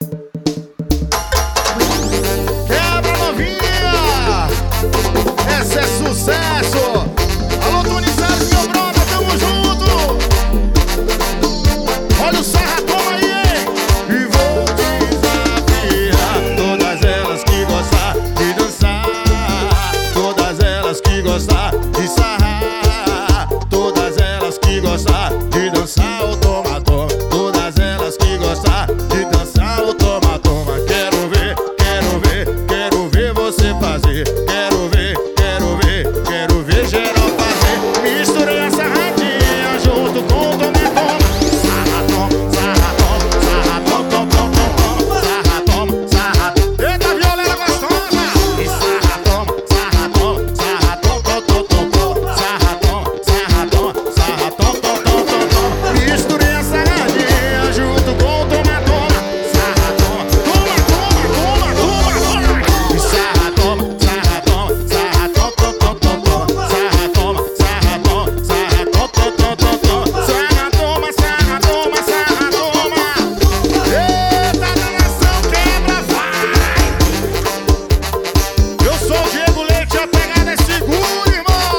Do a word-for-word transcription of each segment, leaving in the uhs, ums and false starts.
Quebra, novinha! Esse é sucesso! Alô, Tonizados, meu brother, tamo junto! Olha o sarratão aí, hein? E vou desafiar todas elas que gostar de dançar, todas elas que gostar de sarrar, todas elas que gostar de dançar o toma, toma, todas elas que gostar de dançar o toma, toma. Quero ver, quero ver, quero ver você fazer. Quero ver, quero ver, quero ver geral fazer. Misturei a sarradinha junto com o toma, toma. Sarratão, sarratão, sarratão, tom, tom, tom, tom. Sarratão, sarratão. Eita, violeira gostosa! E sarratão, sarratão, sarratão, tom, tom, tom, tom. Sarratão, sarratão, sarratão, tom, tom, tom, tom. Misturei a sarradinha junto com o toma, toma. Sarratão, toma, toma, toma, toma, toma. E sarratão, sarratão, sarratão, tom, tom, tom, tom. Sarratão, sarratão, sarratão, tom, tom, tom, tom. Sarratão, sarratão, sarratão. Eita, nação quebra, vai! Eu sou o Diego Leite, a pegada é segura, irmão!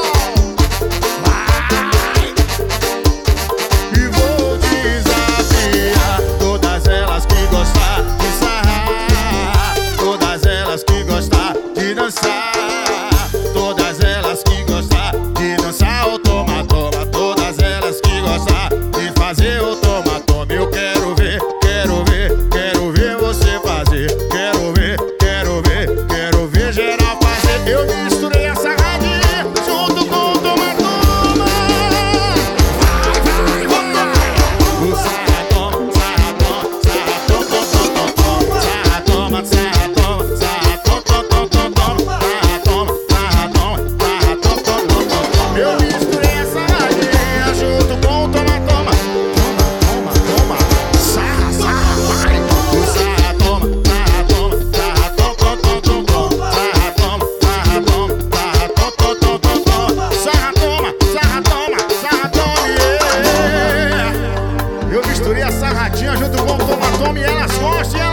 Vai! E vou desafiar todas elas que gostar de sarrar, todas elas que gostar de dançar, todas elas que gostar de dançar o toma, toma, todas elas que gostar de fazer o toma, toma. Eu quero ver, quero ver, quero ver você fazer. Quero ver, quero ver, quero ver geral fazer. Eu misturei a sarradinha junto com o toma, toma. Vai, vai, vai. O sarratão, sarratão, sarratão, tom, tom, tom, tom. Sarratão, sarratão, sarratão, tom, tom, tom, tom. Sarratão, sarratão, sarratão, tom, tom, tom, tom. Eu misturei a sarradinha junto com o toma, toma. Toma, toma, toma. Sarra, sarra, vai. O sarratão, sarratão, sarratão, tom, tom, tom, tom. Sarratão, sarratão, sarratão, tom, tom, tom, tom. Sarratão, sarratão, sarratão, yeah. Eu misturei a sarradinha junto com o toma, toma e elas gostam e elas